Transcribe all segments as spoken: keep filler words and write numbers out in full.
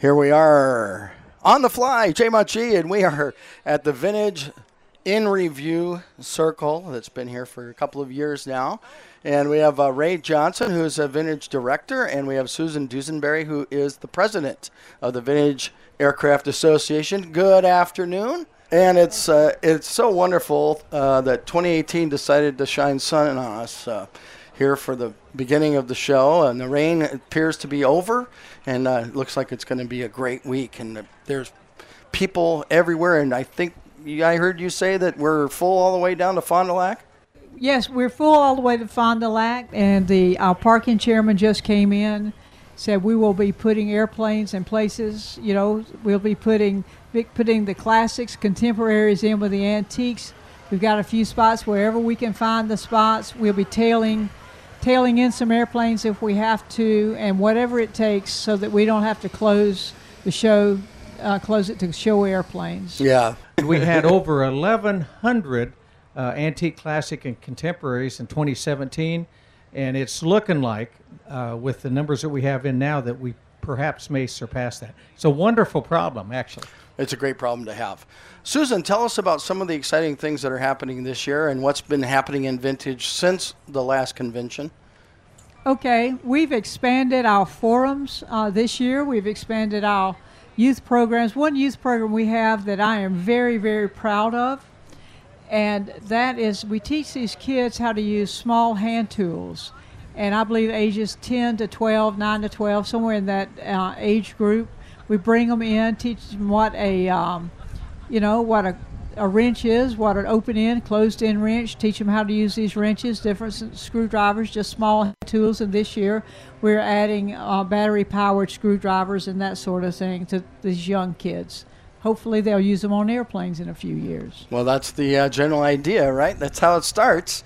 Here we are on the fly, Jay Machi, and we are at the Vintage in Review Circle that's been here for a couple of years now. And we have uh, Ray Johnson, who's a Vintage Director, and we have Susan Dusenberry, who is the President of the Vintage Aircraft Association. Good afternoon. And it's uh, it's so wonderful uh, that twenty eighteen decided to shine sun on us uh, here for the beginning of the show. And the rain appears to be over, and uh, it looks like it's going to be a great week. And uh, there's people everywhere, and I think I heard you say that we're full all the way down to Fond du Lac? Yes, we're full all the way to Fond du Lac, and the our parking chairman just came in, said we will be putting airplanes in places. You know, we'll be putting putting the classics, contemporaries in with the antiques. We've got a few spots wherever we can find the spots. We'll be tailing tailing in some airplanes if we have to, and whatever it takes, so that we don't have to close the show, uh, close it to show airplanes. Yeah, we had over eleven hundred. Uh, antique, classic, and contemporaries in twenty seventeen, and it's looking like, uh, with the numbers that we have in now, that we perhaps may surpass that. It's a wonderful problem, actually. It's a great problem to have. Susan, tell us about some of the exciting things that are happening this year and what's been happening in vintage since the last convention. Okay, we've expanded our forums uh, this year. We've expanded our youth programs. One youth program we have that I am very, very proud of, and that is we teach these kids how to use small hand tools. And I believe ages ten to twelve, nine to twelve, somewhere in that uh, age group. We bring them in, teach them what a, um, you know, what a, a wrench is, what an open-end, closed-end wrench, teach them how to use these wrenches, different screwdrivers, just small hand tools. And this year we're adding uh, battery-powered screwdrivers and that sort of thing to these young kids. Hopefully they'll use them on airplanes in a few years. Well, that's the uh, general idea, right? That's how it starts.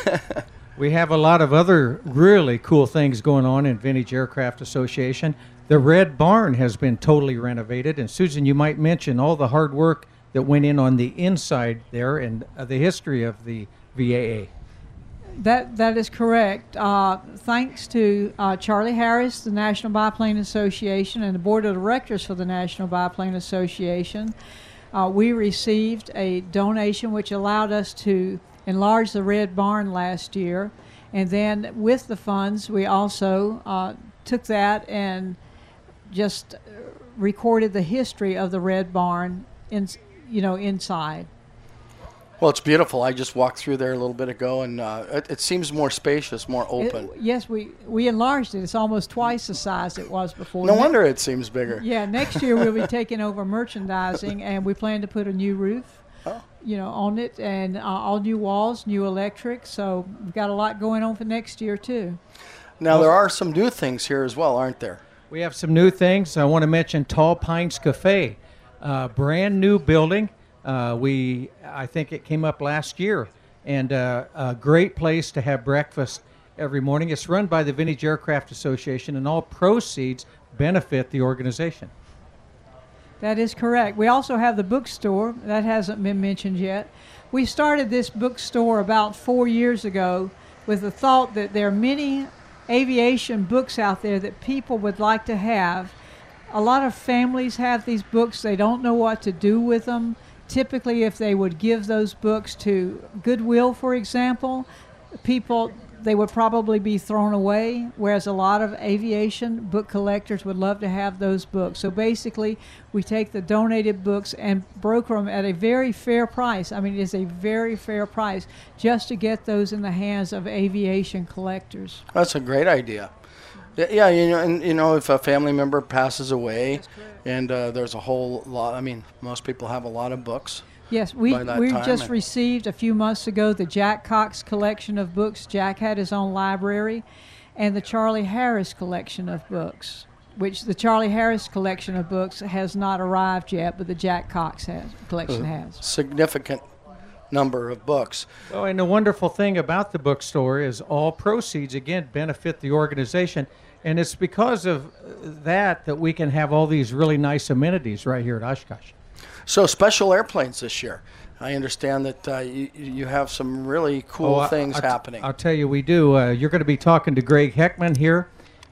We have a lot of other really cool things going on in Vintage Aircraft Association. The Red Barn has been totally renovated. And Susan, you might mention all the hard work that went in on the inside there and uh, the history of the V A A. That that is correct. Uh, thanks to uh, Charlie Harris, the National Biplane Association, and the Board of Directors for the National Biplane Association, uh, we received a donation which allowed us to enlarge the Red Barn last year. And then with the funds, we also uh, took that and just recorded the history of the Red Barn, in, you know, inside. Well, it's beautiful. I just walked through there a little bit ago, and uh, it, it seems more spacious, more open. It, yes, we, we enlarged it. It's almost twice the size it was before. No Ne- wonder it seems bigger. Yeah, next year we'll be taking over merchandising, and we plan to put a new roof, oh. you know, on it, and uh, all new walls, new electric. So we've got a lot going on for next year too. Now, there are some new things here as well, aren't there? We have some new things. I want to mention Tall Pines Cafe, uh, brand new building. Uh, we, I think it came up last year, and uh, a great place to have breakfast every morning. It's run by the Vintage Aircraft Association, and all proceeds benefit the organization. That is correct. We also have the bookstore. That hasn't been mentioned yet. We started this bookstore about four years ago with the thought that there are many aviation books out there that people would like to have. A lot of families have these books. They don't know what to do with them. Typically, if they would give those books to Goodwill, for example, people, they would probably be thrown away, whereas a lot of aviation book collectors would love to have those books. So basically, we take the donated books and broker them at a very fair price. I mean, it is a very fair price just to get those in the hands of aviation collectors. That's a great idea. Yeah, you know, and you know, if a family member passes away, and uh, there's a whole lot. I mean, most people have a lot of books. Yes, we we time, just received a few months ago the Jack Cox collection of books. Jack had his own library, and the Charlie Harris collection of books, which the Charlie Harris collection of books has not arrived yet, but the Jack Cox has, collection a has. Significant number of books. Well, and the wonderful thing about the bookstore is all proceeds, again, benefit the organization. And it's because of that that we can have all these really nice amenities right here at Oshkosh. So special airplanes this year. I understand that uh, you, you have some really cool oh, things I, I, happening. I'll tell you, we do. Uh, you're going to be talking to Greg Heckman here.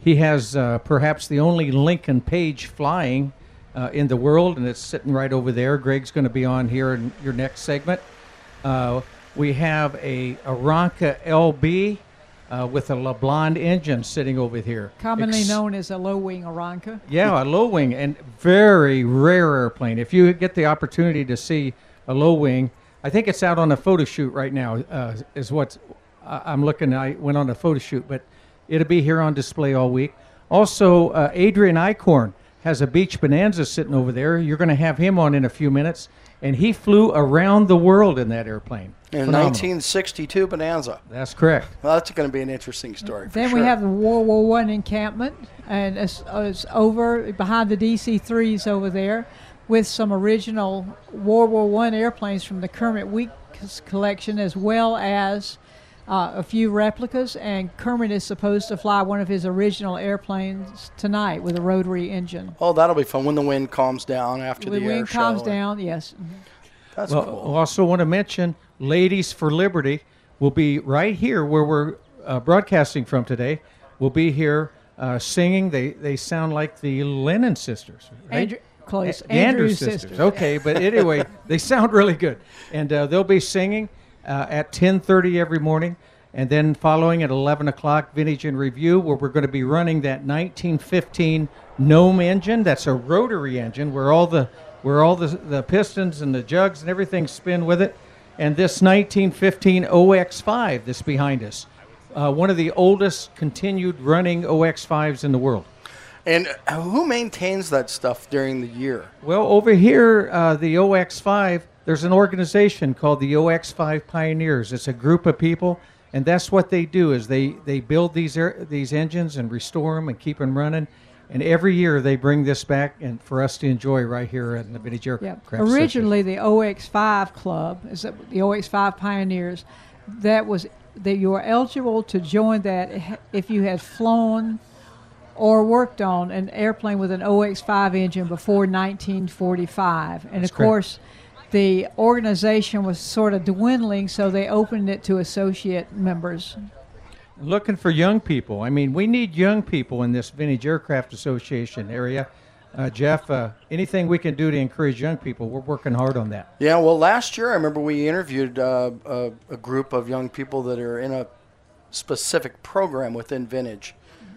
he has uh, perhaps the only Lincoln Page flying uh, in the world, and it's sitting right over there. Greg's going to be on here in your next segment. Uh, we have a Aranca L B uh, with a LeBlanc engine sitting over here. Commonly Ex- known as a low-wing Aranca. Yeah, a low wing, and very rare airplane. If you get the opportunity to see a low wing, I think it's out on a photo shoot right now, uh, is what I'm looking. I went on a photo shoot, but it'll be here on display all week. Also, uh, Adrian Eichhorn has a Beach Bonanza sitting over there. You're going to have him on in a few minutes, and he flew around the world in that airplane. In Phenomenal. nineteen sixty-two Bonanza. That's correct. Well, that's going to be an interesting story. For Then sure. we have the World War One encampment, and it's, it's over behind the D C threes over there, with some original World War One airplanes from the Kermit Weeks collection, as well as uh, a few replicas. And Kermit is supposed to fly one of his original airplanes tonight with a rotary engine. Oh, that'll be fun when the wind calms down after When the the air wind show. calms down, yes. That's Well, cool. I also want to mention Ladies for Liberty will be right here where we're uh, broadcasting from today. We'll be here uh, singing. They they sound like the Lennon sisters, right? Andrew, close. A- Andrews Andrews sisters. sisters. Okay, but anyway, they sound really good, and uh, they'll be singing uh, at ten thirty every morning, and then following at eleven o'clock, Vintage in Review, where we're going to be running that nineteen fifteen Gnome engine. That's a rotary engine where all the where all the the pistons and the jugs and everything spin with it, and this nineteen fifteen O X five that's behind us, uh, one of the oldest continued running O X fives in the world. And who maintains that stuff during the year? Well, over here, uh, the O X five, there's an organization called the O X five Pioneers. It's a group of people, and that's what they do is they, they build these air, these engines and restore them and keep them running. And every year they bring this back and for us to enjoy right here at the Vintage Yeah. Aircraft Association. Originally, the O X five Club, is that the O X five Pioneers, that was that you were eligible to join that if you had flown or worked on an airplane with an O X five engine before nineteen forty-five. And That's of correct. course, the organization was sort of dwindling, so they opened it to associate members. Looking for young people. I mean, we need young people in this Vintage Aircraft Association area. Uh, Jeff, uh, anything we can do to encourage young people, we're working hard on that. Yeah, well, last year I remember we interviewed uh, a, a group of young people that are in a specific program within Vintage.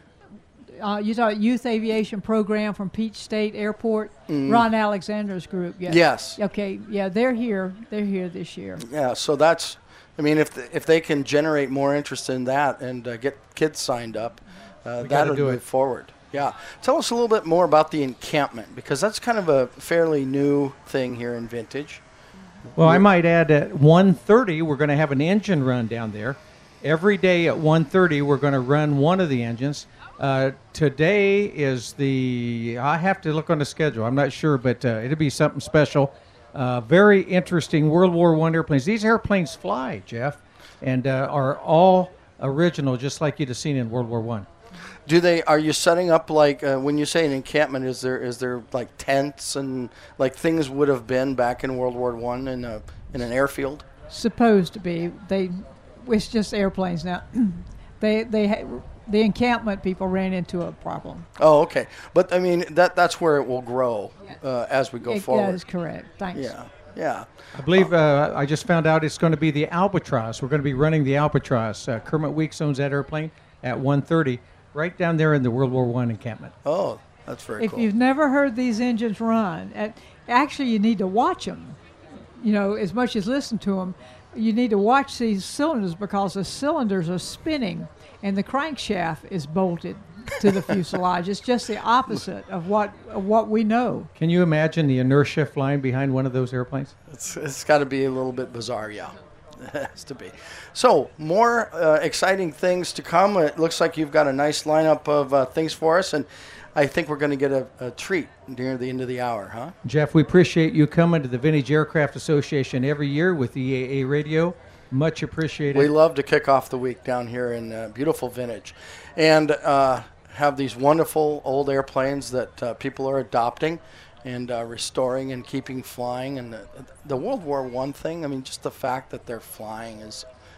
Uh, you talk youth aviation program from Peach State Airport, Ron Alexander's group. Yes. Yes. Okay. Yeah, they're here. They're here this year. Yeah, so that's, I mean, if the, if they can generate more interest in that and uh, get kids signed up, uh, We gotta that'll do move it. forward. Yeah. Tell us a little bit more about the encampment, because that's kind of a fairly new thing here in Vintage. Well, I might add at one thirty, we're going to have an engine run down there. Every day at one thirty, we're going to run one of the engines. Uh, today is the, I have to look on the schedule. I'm not sure, but uh, it'll be something special. Uh, very interesting World War One airplanes. These airplanes fly, Jeff, and uh, are all original, just like you'd have seen in World War One. Do they? Are you setting up like uh, when you say an encampment? Is there is there like tents and like things would have been back in World War One in a in an airfield? Supposed to be. They, it's just airplanes now. they they ha- the encampment people ran into a problem. Oh, okay. But I mean that that's where it will grow uh, as we go It- forward. That is correct. Thanks. Yeah, yeah. I believe uh, I just found out it's going to be the Albatross. We're going to be running the Albatross. Uh, Kermit Weeks owns that airplane at one thirty, right down there in the World War One encampment. Oh, that's very If cool. you've never heard these engines run, at, actually you need to watch them. You know, as much as listen to them, you need to watch these cylinders because the cylinders are spinning and the crankshaft is bolted to the fuselage. It's just the opposite of what of what we know. Can you imagine the inertia flying behind one of those airplanes? It's, it's got to be a little bit bizarre, yeah. It has to be. So, more uh, exciting things to come. It looks like you've got a nice lineup of uh, things for us, and I think we're going to get a, a treat near the end of the hour, huh? Jeff, we appreciate you coming to the Vintage Aircraft Association every year with E A A Radio. Much appreciated. We love to kick off the week down here in uh, beautiful Vintage and uh, have these wonderful old airplanes that uh, people are adopting and uh, restoring and keeping flying. And the, the World War One thing, I mean, just the fact that they're flying is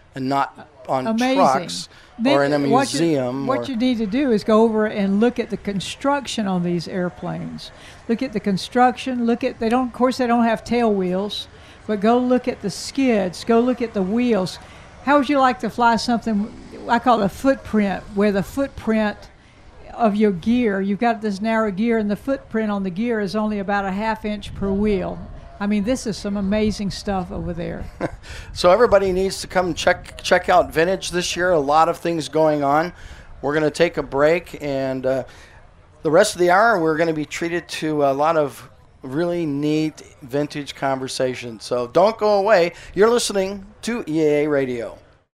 and not on Amazing. trucks Then or in a what you- museum. What, or, you need to do is go over and look at the construction on these airplanes. Look at the construction. Look at they don't. Of course, they don't have tail wheels, but go look at the skids. Go look at the wheels. How would you like to fly something? I call it a footprint, where the footprint of your gear, you've got this narrow gear, and the footprint on the gear is only about a half inch per wheel. I mean, this is some amazing stuff over there. So everybody needs to come check check out Vintage this year. A lot of things going on. We're going to take a break, and uh, the rest of the hour we're going to be treated to a lot of really neat vintage conversation. So don't go away. You're listening to E A A Radio.